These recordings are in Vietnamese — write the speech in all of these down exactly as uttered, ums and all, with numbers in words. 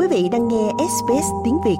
Quý vị đang nghe ét bê ét tiếng Việt.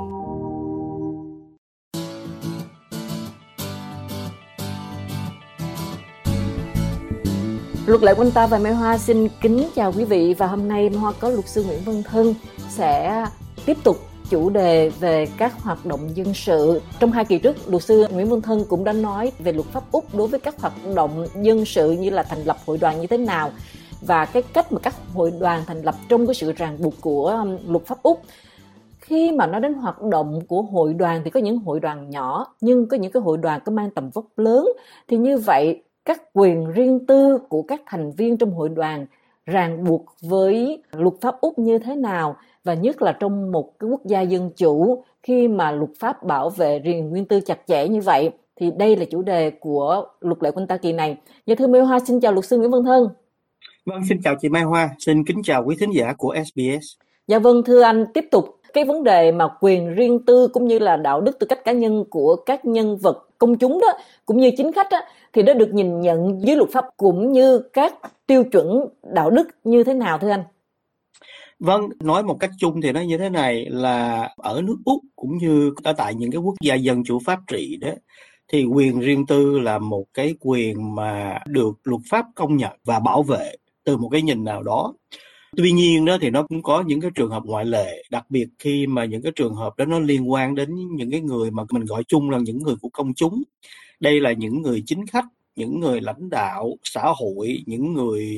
Luật lệ Quanh Ta và Mai Hoa xin kính chào quý vị, và hôm nay Mai Hoa có luật sư Nguyễn Văn Thân sẽ tiếp tục chủ đề về các hoạt động dân sự. Trong hai kỳ trước, luật sư Nguyễn Văn Thân cũng đã nói về luật pháp Úc đối với các hoạt động dân sự như là thành lập hội đoàn như thế nào và cái cách mà các hội đoàn thành lập trong cái sự ràng buộc của luật pháp Úc. Khi mà nói đến hoạt động của hội đoàn thì có những hội đoàn nhỏ, nhưng có những cái hội đoàn có mang tầm vóc lớn. Thì như vậy, các quyền riêng tư của các thành viên trong hội đoàn ràng buộc với luật pháp Úc như thế nào, và nhất là trong một cái quốc gia dân chủ khi mà luật pháp bảo vệ quyền riêng tư chặt chẽ như vậy. Thì đây là chủ đề của luật lệ Quanh Ta kỳ này. Dạ thưa Mai Hoa, xin chào luật sư Nguyễn Văn Thân. Vâng, xin chào chị Mai Hoa, xin kính chào quý thính giả của ét bê ét. Dạ vâng, thưa anh, tiếp tục cái vấn đề mà quyền riêng tư cũng như là đạo đức tư cách cá nhân của các nhân vật công chúng đó, cũng như chính khách đó, thì nó được nhìn nhận dưới luật pháp cũng như các tiêu chuẩn đạo đức như thế nào thưa anh? Vâng, nói một cách chung thì nó như thế này, là ở nước Úc cũng như ở tại những cái quốc gia dân chủ pháp trị đó, thì quyền riêng tư là một cái quyền mà được luật pháp công nhận và bảo vệ từ một cái nhìn nào đó. Tuy nhiên đó thì nó cũng có những cái trường hợp ngoại lệ, đặc biệt khi mà những cái trường hợp đó nó liên quan đến những cái người mà mình gọi chung là những người của công chúng. Đây là những người chính khách, những người lãnh đạo xã hội, những người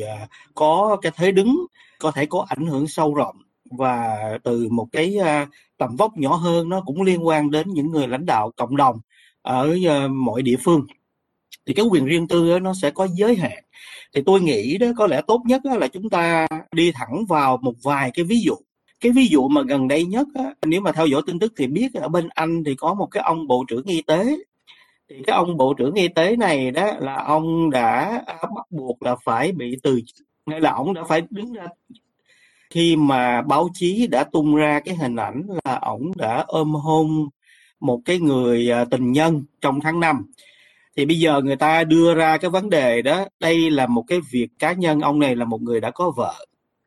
có cái thế đứng, có thể có ảnh hưởng sâu rộng, và từ một cái tầm vóc nhỏ hơn nó cũng liên quan đến những người lãnh đạo cộng đồng ở mọi địa phương. Thì cái quyền riêng tư đó, nó sẽ có giới hạn. Thì tôi nghĩ đó có lẽ tốt nhất đó là chúng ta đi thẳng vào một vài cái ví dụ. Cái ví dụ mà gần đây nhất đó, nếu mà theo dõi tin tức thì biết ở bên Anh thì có một cái ông bộ trưởng y tế. Thì cái ông bộ trưởng y tế này đó là ông đã bắt buộc là phải bị từ hay là ông đã phải đứng ra khi mà báo chí đã tung ra cái hình ảnh là ông đã ôm hôn một cái người tình nhân trong tháng năm. Thì bây giờ người ta đưa ra cái vấn đề đó, đây là một cái việc cá nhân, ông này là một người đã có vợ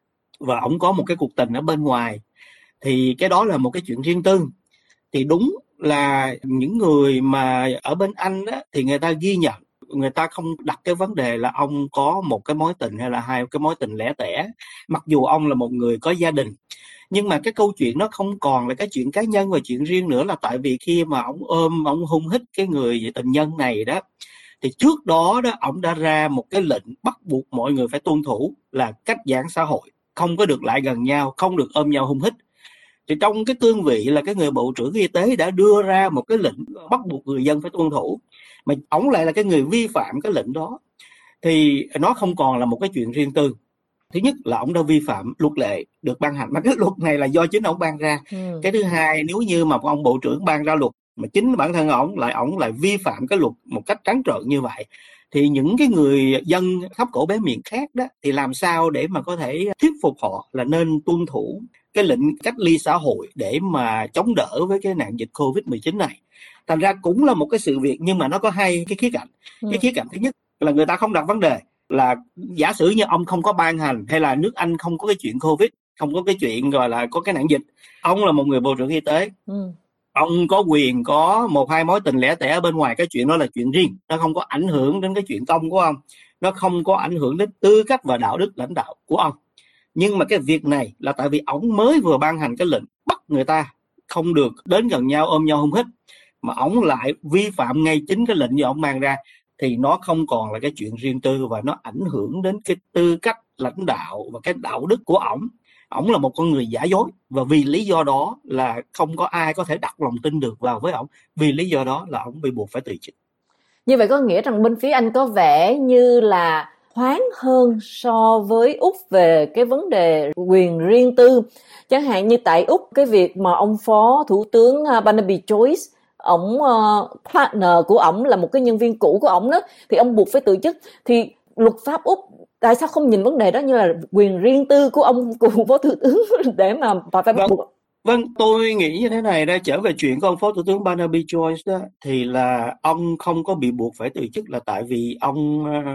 và ông có một cái cuộc tình ở bên ngoài, thì cái đó là một cái chuyện riêng tư. Thì đúng là những người mà ở bên Anh đó, thì người ta ghi nhận, người ta không đặt cái vấn đề là ông có một cái mối tình hay là hai cái mối tình lẻ tẻ, mặc dù ông là một người có gia đình. Nhưng mà cái câu chuyện nó không còn là cái chuyện cá nhân và chuyện riêng nữa, là tại vì khi mà ông ôm, ông hung hít cái người tình nhân này đó, thì trước đó đó ông đã ra một cái lệnh bắt buộc mọi người phải tuân thủ là cách giãn xã hội, không có được lại gần nhau, không được ôm nhau hung hít. Thì trong cái cương vị là cái người bộ trưởng y tế đã đưa ra một cái lệnh bắt buộc người dân phải tuân thủ, mà ông lại là cái người vi phạm cái lệnh đó, thì nó không còn là một cái chuyện riêng tư. Thứ nhất là ông đã vi phạm luật lệ được ban hành, mà cái luật này là do chính ông ban ra. Ừ. Cái thứ hai, nếu như mà ông bộ trưởng ban ra luật mà chính bản thân ông lại ông lại vi phạm cái luật một cách trắng trợn như vậy, thì những cái người dân khắp cổ bé miệng khác đó, thì làm sao để mà có thể thuyết phục họ là nên tuân thủ cái lệnh cách ly xã hội để mà chống đỡ với cái nạn dịch covid mười chín này. Thành ra cũng là một cái sự việc, nhưng mà nó có hai cái khía cạnh. Ừ. Cái khía cạnh thứ nhất là người ta không đặt vấn đề là giả sử như ông không có ban hành, hay là nước Anh không có cái chuyện Covid, không có cái chuyện gọi là có cái nạn dịch. Ông là một người bộ trưởng y tế. Ừ. Ông có quyền có một hai mối tình lẻ tẻ ở bên ngoài, cái chuyện đó là chuyện riêng. Nó không có ảnh hưởng đến cái chuyện công của ông. Nó không có ảnh hưởng đến tư cách và đạo đức lãnh đạo của ông. Nhưng mà cái việc này là tại vì ông mới vừa ban hành cái lệnh bắt người ta không được đến gần nhau, ôm nhau hung hít, mà ông lại vi phạm ngay chính cái lệnh do ông mang ra, thì nó không còn là cái chuyện riêng tư và nó ảnh hưởng đến cái tư cách lãnh đạo và cái đạo đức của ổng. Ổng là một con người giả dối, và vì lý do đó là không có ai có thể đặt lòng tin được vào với ổng. Vì lý do đó là ổng bị buộc phải từ chức. Như vậy có nghĩa rằng bên phía Anh có vẻ như là thoáng hơn so với Úc về cái vấn đề quyền riêng tư. Chẳng hạn như tại Úc, cái việc mà ông Phó Thủ tướng Barnaby Joyce, ổng uh, partner của ổng là một cái nhân viên cũ của ổng đó, thì ông buộc phải từ chức. Thì luật pháp Úc tại sao không nhìn vấn đề đó như là quyền riêng tư của ông của Phó Thủ tướng để mà phải bắt buộc? Vâng, tôi nghĩ như thế này, đã trở về chuyện của ông Phó Thủ tướng Barnaby Joyce đó, thì là ông không có bị buộc phải từ chức là tại vì ông uh,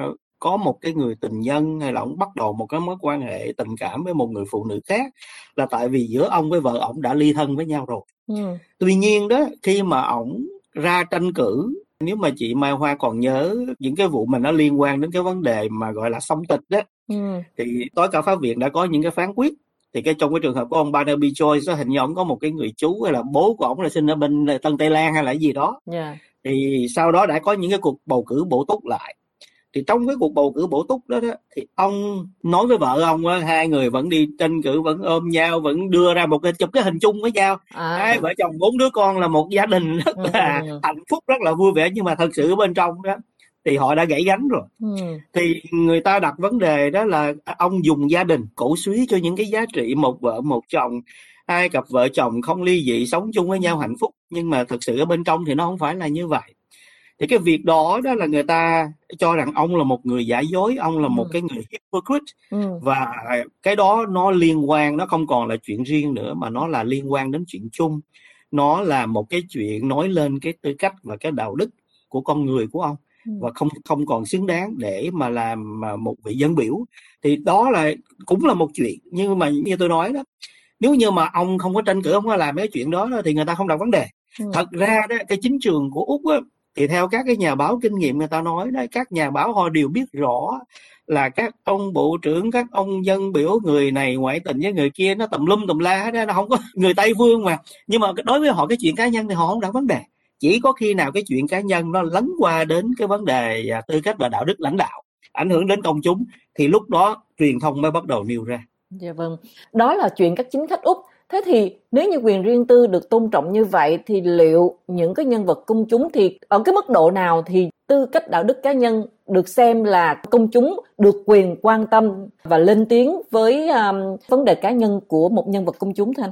có một cái người tình nhân hay là ông bắt đầu một cái mối quan hệ tình cảm với một người phụ nữ khác là tại vì giữa ông với vợ ổng đã ly thân với nhau rồi. Ừ. Tuy nhiên đó, khi mà ổng ra tranh cử, nếu mà chị Mai Hoa còn nhớ những cái vụ mà nó liên quan đến cái vấn đề mà gọi là song tịch đó, Ừ. thì tối cao pháp viện đã có những cái phán quyết. Thì cái trong cái trường hợp của ông Barnaby Joyce đó, hình như ông có một cái người chú hay là bố của ông là sinh ở bên Tân Tây Lan hay là gì đó. Yeah. Thì sau đó đã có những cái cuộc bầu cử bổ túc lại. Thì trong cái cuộc bầu cử bổ túc đó, đó thì ông nói với vợ ông đó, hai người vẫn đi tranh cử, vẫn ôm nhau, vẫn đưa ra một cái chụp cái hình chung với nhau. À. Hai vợ chồng bốn đứa con là một gia đình rất là Ừ. hạnh phúc, rất là vui vẻ, nhưng mà thật sự ở bên trong đó thì họ đã gãy gánh rồi. Ừ. Thì người ta đặt vấn đề đó là ông dùng gia đình cổ suý cho những cái giá trị một vợ một chồng, hai cặp vợ chồng không ly dị sống chung với nhau hạnh phúc, nhưng mà thật sự ở bên trong thì nó không phải là như vậy. Thì cái việc đó đó là người ta cho rằng ông là một người giả dối, ông là một Ừ. cái người hypocrite. Ừ. Và cái đó nó liên quan, nó không còn là chuyện riêng nữa mà nó là liên quan đến chuyện chung. Nó là một cái chuyện nói lên cái tư cách và cái đạo đức của con người của ông, Ừ. và không không còn xứng đáng để mà làm một vị dân biểu. Thì đó là cũng là một chuyện, nhưng mà như tôi nói đó, nếu như mà ông không có tranh cử, không có làm cái chuyện đó, đó thì người ta không đặt vấn đề. Ừ. Thật ra đó, cái chính trường của Úc á, thì theo các cái nhà báo kinh nghiệm người ta nói đó, các nhà báo họ đều biết rõ là các ông bộ trưởng, các ông dân biểu, người này ngoại tình với người kia, nó tùm lum tùm la hết đó, nó không có người Tây phương mà. Nhưng mà đối với họ cái chuyện cá nhân thì họ không đặt vấn đề. Chỉ có khi nào cái chuyện cá nhân nó lấn qua đến cái vấn đề tư cách và đạo đức lãnh đạo, ảnh hưởng đến công chúng, thì lúc đó truyền thông mới bắt đầu nêu ra. Dạ vâng, đó là chuyện các chính khách Úc. Thế thì nếu như quyền riêng tư được tôn trọng như vậy thì liệu những cái nhân vật công chúng thì ở cái mức độ nào thì tư cách đạo đức cá nhân được xem là công chúng được quyền quan tâm và lên tiếng với um, vấn đề cá nhân của một nhân vật công chúng thưa anh?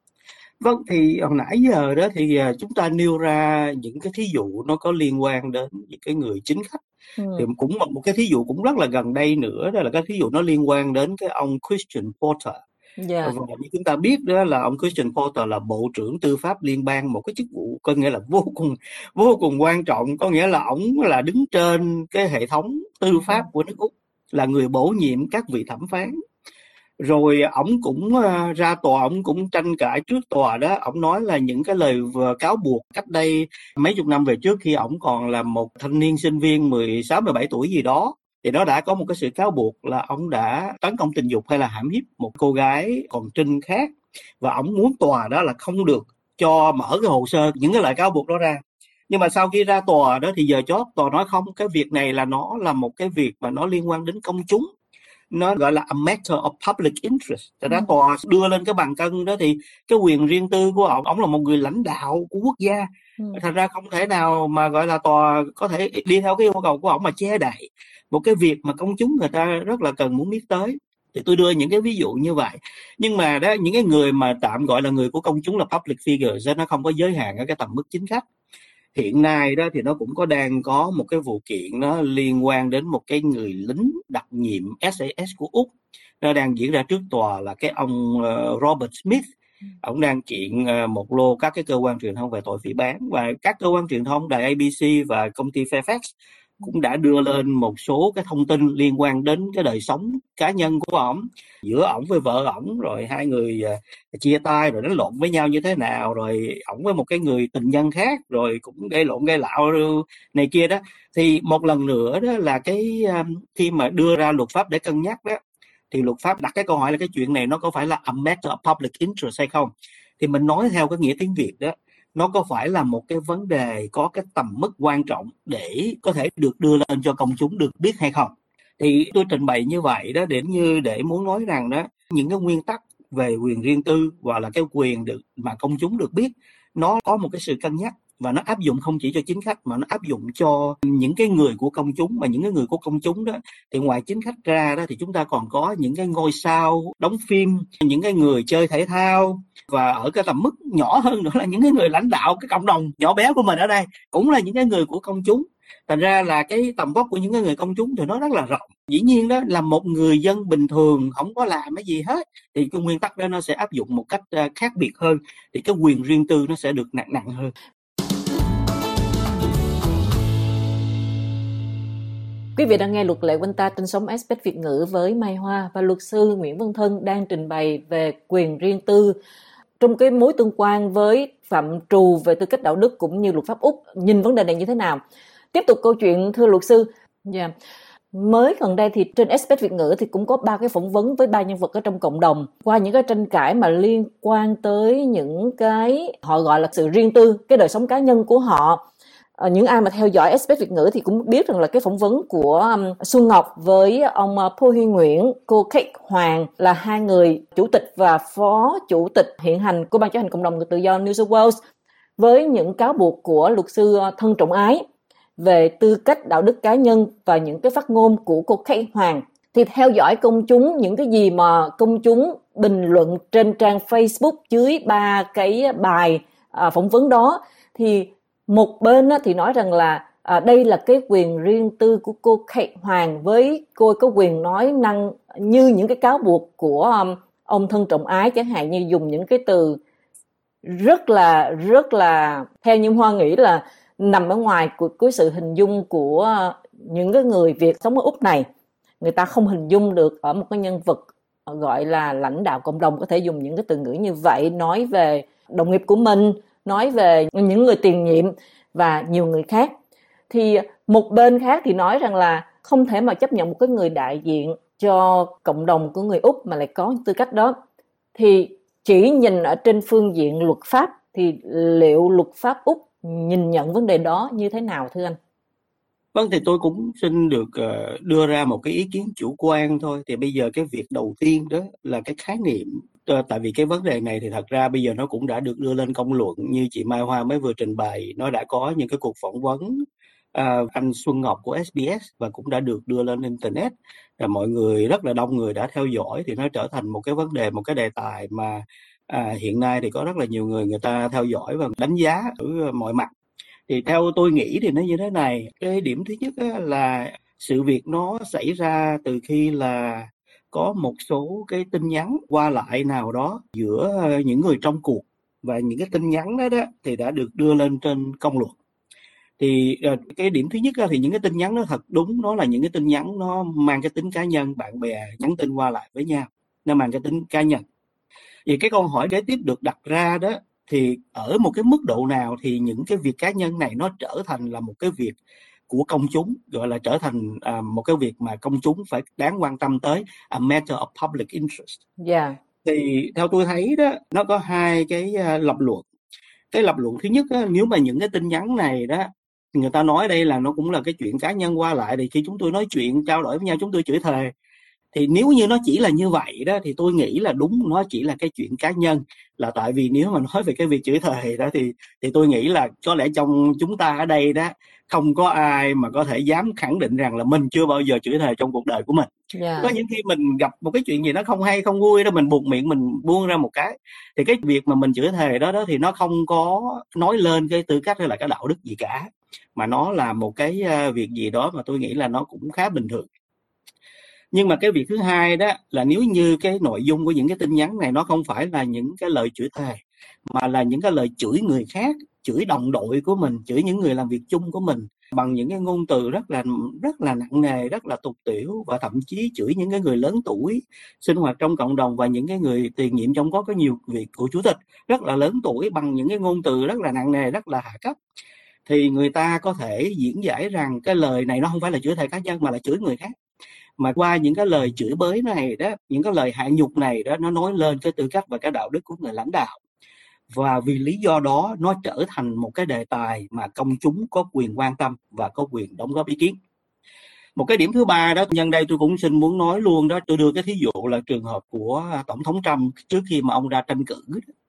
Vâng, thì hồi nãy giờ đó thì chúng ta nêu ra những cái thí dụ nó có liên quan đến những cái người chính khách. Ừ. Thì cũng một, một cái thí dụ cũng rất là gần đây nữa, đó là cái thí dụ nó liên quan đến cái ông Christian Porter. Yeah. Và như chúng ta biết đó là ông Christian Porter là Bộ trưởng Tư pháp Liên bang, một cái chức vụ có nghĩa là vô cùng vô cùng quan trọng, có nghĩa là ổng là đứng trên cái hệ thống tư pháp của nước Úc, là người bổ nhiệm các vị thẩm phán. Rồi ổng cũng ra tòa, ổng cũng tranh cãi trước tòa đó, ổng nói là những cái lời cáo buộc cách đây mấy chục năm về trước, khi ổng còn là một thanh niên sinh viên mười sáu mười bảy tuổi gì đó, thì nó đã có một cái sự cáo buộc là ông đã tấn công tình dục hay là hãm hiếp một cô gái còn trinh khác, và ổng muốn tòa đó là không được cho mở cái hồ sơ những cái lời cáo buộc đó ra. Nhưng mà sau khi ra tòa đó thì giờ chót tòa nói không, cái việc này là nó là một cái việc mà nó liên quan đến công chúng, nó gọi là a matter of public interest. Thật ra tòa đưa lên cái bàn cân đó thì cái quyền riêng tư của ông, ông là một người lãnh đạo của quốc gia. Ừ. Thật ra không thể nào mà gọi là tòa có thể đi theo cái yêu cầu của ông mà che đậy một cái việc mà công chúng người ta rất là cần muốn biết tới. Thì tôi đưa những cái ví dụ như vậy. Nhưng mà đó, những cái người mà tạm gọi là người của công chúng là public figures, nó không có giới hạn ở cái tầm mức chính khách. Hiện nay đó thì nó cũng có đang có một cái vụ kiện nó liên quan đến một cái người lính đặc nhiệm ét a ét của Úc, nó đang diễn ra trước tòa, là cái ông Robert Smith. Ông đang kiện một lô các cái cơ quan truyền thông về tội phỉ báng, và các cơ quan truyền thông đài a bê xê và công ty Fairfax cũng đã đưa lên một số cái thông tin liên quan đến cái đời sống cá nhân của ổng, giữa ổng với vợ ổng, rồi hai người chia tay rồi đánh lộn với nhau như thế nào, rồi ổng với một cái người tình nhân khác rồi cũng gây lộn gây lạo này kia đó. Thì một lần nữa đó là cái khi mà đưa ra luật pháp để cân nhắc đó, thì luật pháp đặt cái câu hỏi là cái chuyện này nó có phải là a matter of public interest hay không. Thì mình nói theo cái nghĩa tiếng Việt đó, nó có phải là một cái vấn đề có cái tầm mức quan trọng để có thể được đưa lên cho công chúng được biết hay không. Thì tôi trình bày như vậy đó để như để muốn nói rằng đó, những cái nguyên tắc về quyền riêng tư và là cái quyền được mà công chúng được biết, nó có một cái sự cân nhắc, và nó áp dụng không chỉ cho chính khách mà nó áp dụng cho những cái người của công chúng. Mà những cái người của công chúng đó thì ngoài chính khách ra đó thì chúng ta còn có những cái ngôi sao đóng phim, những cái người chơi thể thao, và ở cái tầm mức nhỏ hơn nữa là những cái người lãnh đạo cái cộng đồng nhỏ bé của mình ở đây cũng là những cái người của công chúng. Thành ra là cái tầm vóc của những cái người công chúng thì nó rất là rộng. Dĩ nhiên đó là một người dân bình thường không có làm cái gì hết thì cái nguyên tắc đó nó sẽ áp dụng một cách khác biệt hơn, thì cái quyền riêng tư nó sẽ được nặng nặng hơn. Quý vị đang nghe Luật lệ quanh ta trên sóng ét bê ét Việt ngữ với Mai Hoa và luật sư Nguyễn Văn Thân đang trình bày về quyền riêng tư trong cái mối tương quan với phạm trù về tư cách đạo đức cũng như luật pháp Úc. Nhìn vấn đề này như thế nào? Tiếp tục câu chuyện, thưa luật sư. Yeah. Mới gần đây thì trên ét bê ét Việt ngữ thì cũng có ba cái phỏng vấn với ba nhân vật ở trong cộng đồng qua những cái tranh cãi mà liên quan tới những cái họ gọi là sự riêng tư, cái đời sống cá nhân của họ. À, những ai mà theo dõi ét bê ét Việt ngữ thì cũng biết rằng là cái phỏng vấn của um, Xuân Ngọc với ông uh, Paul Huy Nguyễn, cô Kate Hoàng là hai người chủ tịch và phó chủ tịch hiện hành của Ban chấp hành cộng đồng người tự do New South Wales với những cáo buộc của luật sư uh, Thân Trọng Ái về tư cách đạo đức cá nhân và những cái phát ngôn của cô Kate Hoàng. Thì theo dõi công chúng những cái gì mà công chúng bình luận trên trang Facebook dưới ba cái bài uh, phỏng vấn đó, thì một bên thì nói rằng là à, đây là cái quyền riêng tư của cô Kate Hoàng, với cô có quyền nói năng như những cái cáo buộc của um, ông Thân Trọng Ái, chẳng hạn như dùng những cái từ rất là rất là theo như Hoa nghĩ là nằm ở ngoài của, của sự hình dung của những cái người Việt sống ở Úc này. Người ta không hình dung được ở một cái nhân vật gọi là lãnh đạo cộng đồng có thể dùng những cái từ ngữ như vậy, nói về đồng nghiệp của mình, nói về những người tiền nhiệm và nhiều người khác. Thì một bên khác thì nói rằng là không thể mà chấp nhận một cái người đại diện cho cộng đồng của người Úc mà lại có tư cách đó. Thì chỉ nhìn ở trên phương diện luật pháp thì liệu luật pháp Úc nhìn nhận vấn đề đó như thế nào thưa anh? Vâng, thì tôi cũng xin được uh, đưa ra một cái ý kiến chủ quan thôi. Thì bây giờ cái việc đầu tiên đó là cái khái niệm. Uh, tại vì cái vấn đề này thì thật ra bây giờ nó cũng đã được đưa lên công luận, như chị Mai Hoa mới vừa trình bày. Nó đã có những cái cuộc phỏng vấn uh, anh Xuân Ngọc của ét bê ét và cũng đã được đưa lên Internet. Và mọi người, rất là đông người đã theo dõi, thì nó trở thành một cái vấn đề, một cái đề tài mà uh, hiện nay thì có rất là nhiều người người ta theo dõi và đánh giá ở mọi mặt. Thì theo tôi nghĩ thì nó như thế này. Cái điểm thứ nhất là sự việc nó xảy ra từ khi là có một số cái tin nhắn qua lại nào đó giữa những người trong cuộc, và những cái tin nhắn đó, đó thì đã được đưa lên trên công luận. Thì cái điểm thứ nhất thì những cái tin nhắn nó thật đúng, nó là những cái tin nhắn nó mang cái tính cá nhân, bạn bè nhắn tin qua lại với nhau, nó mang cái tính cá nhân. Thì cái câu hỏi kế tiếp được đặt ra đó, thì ở một cái mức độ nào thì những cái việc cá nhân này nó trở thành là một cái việc của công chúng, gọi là trở thành à, một cái việc mà công chúng phải đáng quan tâm tới, a matter of public interest. Yeah. Thì theo tôi thấy đó, nó có hai cái uh, lập luận. Cái lập luận thứ nhất đó, nếu mà những cái tin nhắn này đó, người ta nói đây là nó cũng là cái chuyện cá nhân qua lại, thì khi chúng tôi nói chuyện trao đổi với nhau chúng tôi chửi thề, thì nếu như nó chỉ là như vậy đó thì tôi nghĩ là đúng, nó chỉ là cái chuyện cá nhân. Là tại vì nếu mà nói về cái việc chửi thề đó thì thì tôi nghĩ là có lẽ trong chúng ta ở đây đó không có ai mà có thể dám khẳng định rằng là mình chưa bao giờ chửi thề trong cuộc đời của mình. Yeah. Có những khi mình gặp một cái chuyện gì nó không hay không vui đó, mình buộc miệng mình buông ra một cái, thì cái việc mà mình chửi thề đó đó thì nó không có nói lên cái tư cách hay là cái đạo đức gì cả, mà nó là một cái việc gì đó mà tôi nghĩ là nó cũng khá bình thường. Nhưng mà cái việc thứ hai đó là nếu như cái nội dung của những cái tin nhắn này nó không phải là những cái lời chửi thề, mà là những cái lời chửi người khác, chửi đồng đội của mình, chửi những người làm việc chung của mình bằng những cái ngôn từ rất là rất là nặng nề, rất là tục tĩu, và thậm chí chửi những cái người lớn tuổi sinh hoạt trong cộng đồng và những cái người tiền nhiệm trong có cái nhiều việc của chủ tịch rất là lớn tuổi bằng những cái ngôn từ rất là nặng nề, rất là hạ cấp, thì người ta có thể diễn giải rằng cái lời này nó không phải là chửi thề cá nhân mà là chửi người khác. Mà qua những cái lời chửi bới này đó, những cái lời hạ nhục này đó, nó nói lên cái tư cách và cái đạo đức của người lãnh đạo. Và vì lý do đó nó trở thành một cái đề tài mà công chúng có quyền quan tâm và có quyền đóng góp ý kiến. Một cái điểm thứ ba đó, nhân đây tôi cũng xin muốn nói luôn đó, tôi đưa cái thí dụ là trường hợp của Tổng thống Trump trước khi mà ông ra tranh cử.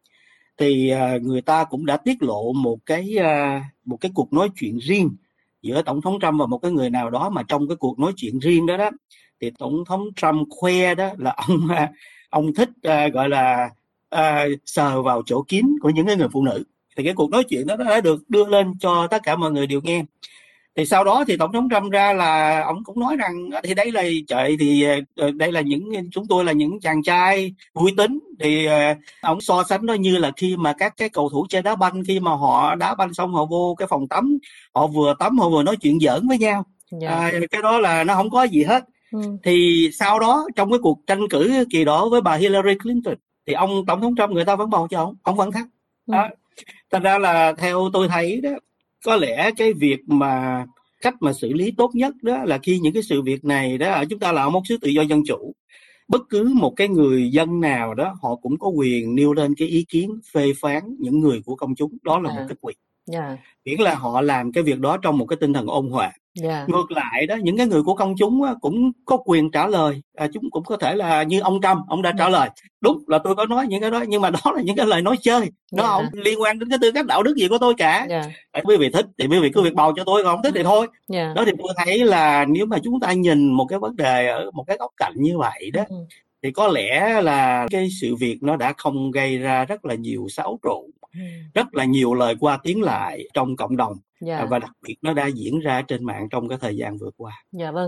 Thì người ta cũng đã tiết lộ một cái, một cái cuộc nói chuyện riêng giữa Tổng thống Trump và một cái người nào đó, mà trong cái cuộc nói chuyện riêng đó đó thì Tổng thống Trump khoe đó là ông ông thích uh, gọi là uh, sờ vào chỗ kín của những cái người phụ nữ. Thì cái cuộc nói chuyện đó đã được đưa lên cho tất cả mọi người đều nghe. Thì sau đó thì Tổng thống Trump ra là ông cũng nói rằng thì đây là trời thì đây là những chúng tôi là những chàng trai vui tính, thì uh, ông so sánh nó như là khi mà các cái cầu thủ chơi đá banh, khi mà họ đá banh xong họ vô cái phòng tắm, họ vừa tắm họ vừa nói chuyện giỡn với nhau. Dạ. À, cái đó là nó không có gì hết. Ừ. Thì sau đó trong cái cuộc tranh cử kỳ đó với bà Hillary Clinton thì ông tổng thống Trump người ta vẫn bầu cho ông, ông vẫn thắng. Ừ. Đó. Thành ra là theo tôi thấy đó, có lẽ cái việc mà cách mà xử lý tốt nhất đó là khi những cái sự việc này đó, ở chúng ta là một xứ tự do dân chủ, bất cứ một cái người dân nào đó họ cũng có quyền nêu lên cái ý kiến phê phán những người của công chúng, đó là À. một cái quyền. Dạ. Miễn là họ làm cái việc đó trong một cái tinh thần ôn hòa. Dạ. Ngược lại đó, những cái người của công chúng á, cũng có quyền trả lời. À, chúng cũng có thể là như ông Trump, ông đã trả Dạ. lời. Đúng là tôi có nói những cái đó, nhưng mà đó là những cái lời nói chơi. Nó Dạ. không liên quan đến cái tư cách đạo đức gì của tôi cả. Dạ. À, quý vị thích thì quý vị cứ việc bầu cho tôi, còn không thích thì thôi. Dạ. Đó thì tôi thấy là nếu mà chúng ta nhìn một cái vấn đề ở một cái góc cạnh như vậy đó, Ừ. thì có lẽ là cái sự việc nó đã không gây ra rất là nhiều xáo trộn, Ừ. rất là nhiều lời qua tiếng lại trong cộng đồng. Dạ. Và đặc biệt nó đã diễn ra trên mạng trong cái thời gian vừa qua. Dạ vâng.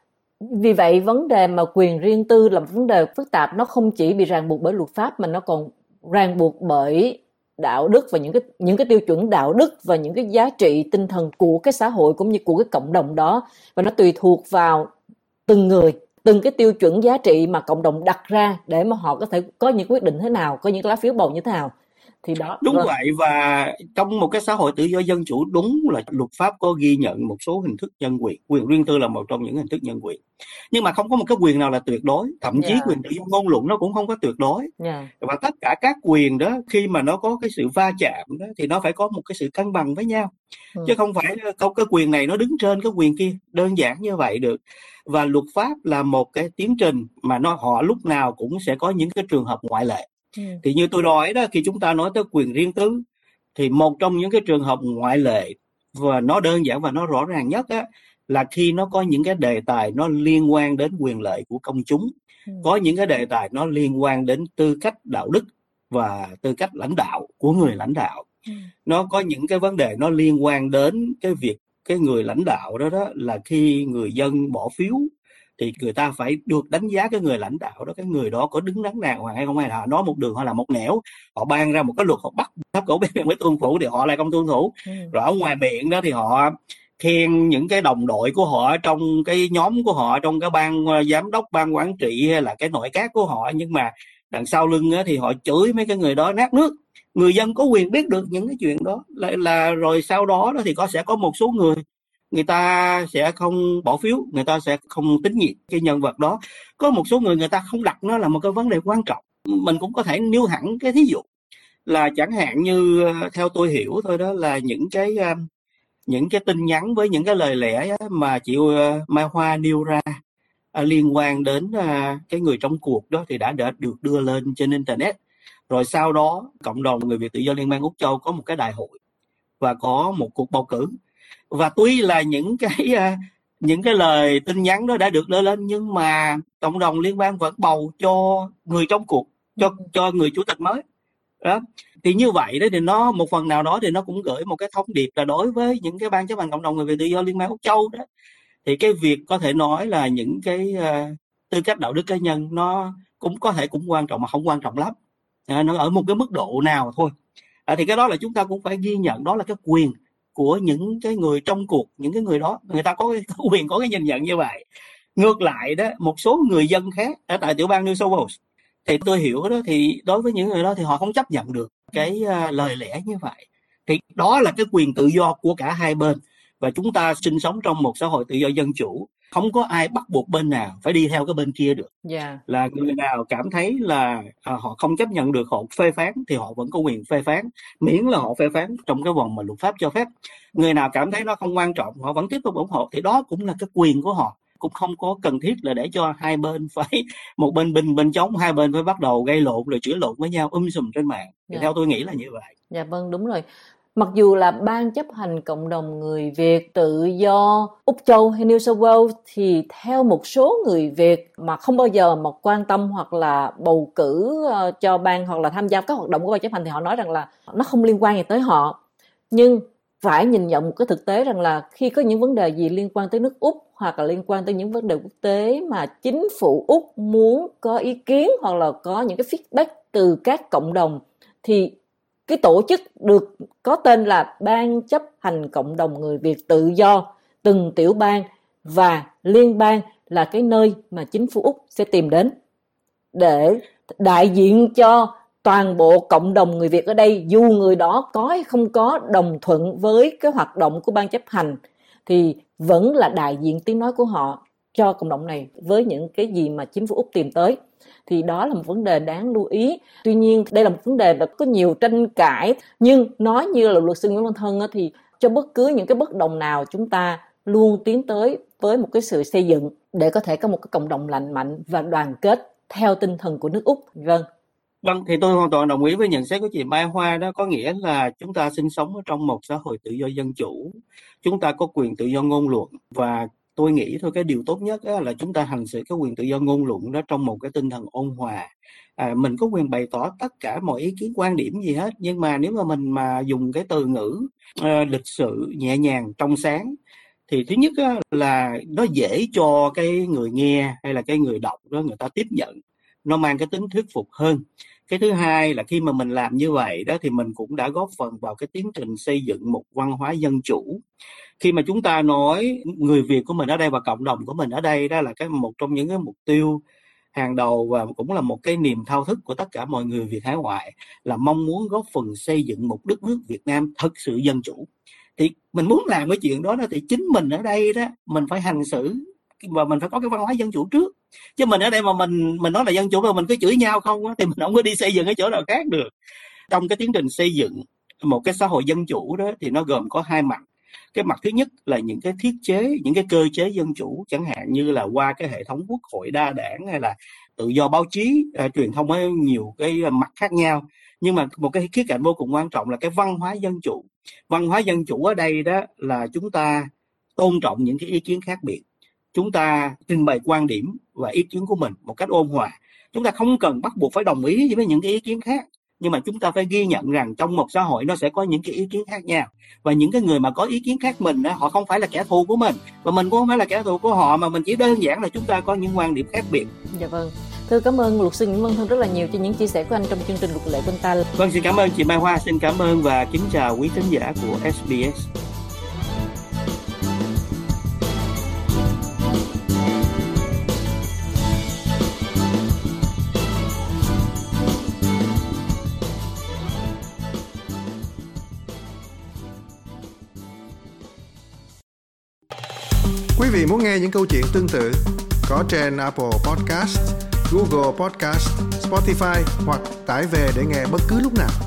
Vì vậy vấn đề mà quyền riêng tư là một vấn đề phức tạp, nó không chỉ bị ràng buộc bởi luật pháp mà nó còn ràng buộc bởi đạo đức và những cái những cái tiêu chuẩn đạo đức và những cái giá trị tinh thần của cái xã hội cũng như của cái cộng đồng đó, và nó tùy thuộc vào từng người, từng cái tiêu chuẩn giá trị mà cộng đồng đặt ra để mà họ có thể có những quyết định thế nào, có những lá phiếu bầu như thế nào. Thì đó Đúng vâng. vậy, và trong một cái xã hội tự do dân chủ, đúng là luật pháp có ghi nhận một số hình thức nhân quyền, quyền riêng tư là một trong những hình thức nhân quyền, nhưng mà không có một cái quyền nào là tuyệt đối. Thậm chí Yeah. quyền tự do ngôn luận nó cũng không có tuyệt đối. Yeah. Và tất cả các quyền đó, khi mà nó có cái sự va chạm đó, thì nó phải có một cái sự cân bằng với nhau. Ừ. Chứ không phải không cái quyền này nó đứng trên cái quyền kia, đơn giản như vậy được. Và luật pháp là một cái tiến trình mà nó họ lúc nào cũng sẽ có những cái trường hợp ngoại lệ. Ừ. Thì như tôi nói đó, khi chúng ta nói tới quyền riêng tư, thì một trong những cái trường hợp ngoại lệ và nó đơn giản và nó rõ ràng nhất á, là khi nó có những cái đề tài nó liên quan đến quyền lợi của công chúng, ừ. có những cái đề tài nó liên quan đến tư cách đạo đức và tư cách lãnh đạo của người lãnh đạo, ừ. nó có những cái vấn đề nó liên quan đến cái việc cái người lãnh đạo đó đó là khi người dân bỏ phiếu thì người ta phải được đánh giá cái người lãnh đạo đó, cái người đó có đứng đắn đàng hoàng hay không, hay là họ nói một đường, họ làm một nẻo, họ ban ra một cái luật, họ bắt thấp cổ bé mới tuân thủ thì họ lại không tuân thủ. Ừ. Rồi ở ngoài miệng đó thì họ khen những cái đồng đội của họ trong cái nhóm của họ, trong cái ban giám đốc, ban quản trị hay là cái nội các của họ, nhưng mà đằng sau lưng á, thì họ chửi mấy cái người đó nát nước. Người dân có quyền biết được những cái chuyện đó là, là rồi sau đó, đó thì có sẽ có một số người người ta sẽ không bỏ phiếu, người ta sẽ không tín nhiệm cái nhân vật đó. Có một số người người ta không đặt nó là một cái vấn đề quan trọng. Mình cũng có thể nêu hẳn cái thí dụ là chẳng hạn như theo tôi hiểu thôi đó, là những cái những cái tin nhắn với những cái lời lẽ mà chị Mai Hoa nêu ra liên quan đến cái người trong cuộc đó thì đã, đã được đưa lên trên internet. Rồi sau đó cộng đồng người Việt tự do Liên bang Úc Châu có một cái đại hội và có một cuộc bầu cử. Và tuy là những cái những cái lời tin nhắn đó đã được đưa lên, nhưng mà cộng đồng liên bang vẫn bầu cho người trong cuộc, cho cho người chủ tịch mới đó. Thì như vậy đó thì nó một phần nào đó thì nó cũng gửi một cái thông điệp là đối với những cái ban chấp hành cộng đồng người Việt tự do Liên bang Úc Châu đó, thì cái việc có thể nói là những cái uh, tư cách đạo đức cá nhân nó cũng có thể cũng quan trọng mà không quan trọng lắm, à, nó ở một cái mức độ nào thôi. À, thì cái đó là chúng ta cũng phải ghi nhận, đó là cái quyền của những cái người trong cuộc, những cái người đó người ta có, cái, có quyền có cái nhìn nhận như vậy. Ngược lại đó, một số người dân khác ở tại tiểu bang New South Wales thì tôi hiểu đó, thì đối với những người đó thì họ không chấp nhận được cái uh, lời lẽ như vậy. Thì đó là cái quyền tự do của cả hai bên, và chúng ta sinh sống trong một xã hội tự do dân chủ, không có ai bắt buộc bên nào phải đi theo cái bên kia được. Yeah. Là người nào cảm thấy là à, họ không chấp nhận được, họ phê phán thì họ vẫn có quyền phê phán, miễn là họ phê phán trong cái vòng mà luật pháp cho phép. Người nào cảm thấy nó không quan trọng, họ vẫn tiếp tục ủng hộ, thì đó cũng là cái quyền của họ, cũng không có cần thiết là để cho hai bên phải một bên bình bên chống, hai bên phải bắt đầu gây lộn rồi chửi lộn với nhau um sùm trên mạng. Thì yeah. theo tôi nghĩ là như vậy. Dạ vâng, đúng rồi. Mặc dù là ban chấp hành cộng đồng người Việt tự do Úc Châu hay New South Wales, thì theo một số người Việt mà không bao giờ mà quan tâm hoặc là bầu cử cho ban hoặc là tham gia các hoạt động của ban chấp hành, thì họ nói rằng là nó không liên quan gì tới họ. Nhưng phải nhìn nhận một cái thực tế rằng là khi có những vấn đề gì liên quan tới nước Úc hoặc là liên quan tới những vấn đề quốc tế mà chính phủ Úc muốn có ý kiến hoặc là có những cái feedback từ các cộng đồng, thì cái tổ chức được có tên là Ban chấp hành cộng đồng người Việt tự do từng tiểu bang và liên bang là cái nơi mà chính phủ Úc sẽ tìm đến để đại diện cho toàn bộ cộng đồng người Việt ở đây, dù người đó có hay không có đồng thuận với cái hoạt động của ban chấp hành thì vẫn là đại diện tiếng nói của họ cho cộng đồng này với những cái gì mà chính phủ Úc tìm tới. Thì đó là một vấn đề đáng lưu ý. Tuy nhiên đây là một vấn đề mà có nhiều tranh cãi, nhưng nói như là luật sư Nguyễn Văn Thân thì cho bất cứ những cái bất đồng nào, chúng ta luôn tiến tới với một cái sự xây dựng để có thể có một cái cộng đồng lành mạnh và đoàn kết theo tinh thần của nước Úc. Vâng. Vâng, thì tôi hoàn toàn đồng ý với nhận xét của chị Mai Hoa đó, có nghĩa là chúng ta sinh sống ở trong một xã hội tự do dân chủ, chúng ta có quyền tự do ngôn luận, và tôi nghĩ thôi cái điều tốt nhất là chúng ta hành xử cái quyền tự do ngôn luận đó trong một cái tinh thần ôn hòa. À, mình có quyền bày tỏ tất cả mọi ý kiến quan điểm gì hết, nhưng mà nếu mà mình mà dùng cái từ ngữ uh, lịch sự, nhẹ nhàng, trong sáng, thì thứ nhất á, là nó dễ cho cái người nghe hay là cái người đọc đó người ta tiếp nhận, nó mang cái tính thuyết phục hơn. Cái thứ hai là khi mà mình làm như vậy đó thì mình cũng đã góp phần vào cái tiến trình xây dựng một văn hóa dân chủ. Khi mà chúng ta nói người Việt của mình ở đây và cộng đồng của mình ở đây, đó là cái một trong những cái mục tiêu hàng đầu và cũng là một cái niềm thao thức của tất cả mọi người Việt hải ngoại, là mong muốn góp phần xây dựng một đất nước Việt Nam thật sự dân chủ. Thì mình muốn làm cái chuyện đó, đó thì chính mình ở đây đó mình phải hành xử và mình phải có cái văn hóa dân chủ trước. Chứ mình ở đây mà mình mình nói là dân chủ mà mình cứ chửi nhau không á, thì mình không có đi xây dựng cái chỗ nào khác được. Trong cái tiến trình xây dựng một cái xã hội dân chủ đó thì nó gồm có hai mặt. Cái mặt thứ nhất là những cái thiết chế, những cái cơ chế dân chủ, chẳng hạn như là qua cái hệ thống quốc hội đa đảng hay là tự do báo chí, uh, truyền thông ở nhiều cái mặt khác nhau. Nhưng mà một cái khía cạnh vô cùng quan trọng là cái văn hóa dân chủ. Văn hóa dân chủ ở đây đó là chúng ta tôn trọng những cái ý kiến khác biệt. Chúng ta trình bày quan điểm và ý kiến của mình một cách ôn hòa. Chúng ta không cần bắt buộc phải đồng ý với những cái ý kiến khác, nhưng mà chúng ta phải ghi nhận rằng trong một xã hội nó sẽ có những cái ý kiến khác nhau, và những cái người mà có ý kiến khác mình đó, họ không phải là kẻ thù của mình và mình cũng không phải là kẻ thù của họ, mà mình chỉ đơn giản là chúng ta có những quan điểm khác biệt. Dạ vâng. Thưa cảm ơn luật sư Nguyễn Văn Thân rất là nhiều cho những chia sẻ của anh trong chương trình Luật lệ Quân ta. Vâng, xin cảm ơn chị Mai Hoa, xin cảm ơn và kính chào quý thính giả của ét bê ét. Quý vị muốn nghe những câu chuyện tương tự có trên Apple Podcast, Google Podcast, Spotify hoặc tải về để nghe bất cứ lúc nào.